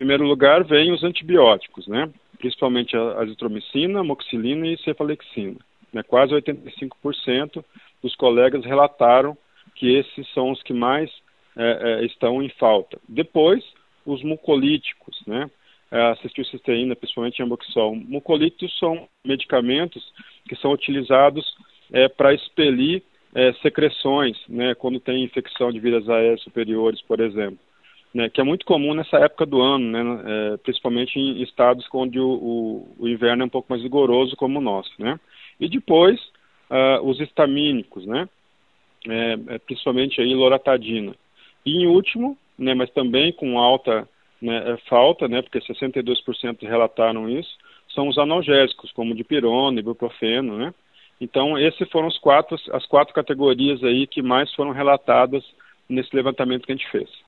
primeiro lugar vem os antibióticos, né? Principalmente a azitromicina, amoxicilina e cefalexina. Né? Quase 85% dos colegas relataram que esses são os que mais estão em falta. Depois, os mucolíticos, né? A acetilcisteína, principalmente amboxol. Mucolíticos são medicamentos que são utilizados para expelir secreções, né? Quando tem infecção de vias aéreas superiores, por exemplo. Né, que é muito comum nessa época do ano, né, principalmente em estados onde o inverno é um pouco mais rigoroso como o nosso. Né? E depois, os histamínicos, né, principalmente aí loratadina. E em último, né, mas também com alta falta, né, porque 62% relataram isso, são os analgésicos, como dipirona, ibuprofeno. Né? Então, esses foram as quatro categorias aí que mais foram relatadas nesse levantamento que a gente fez.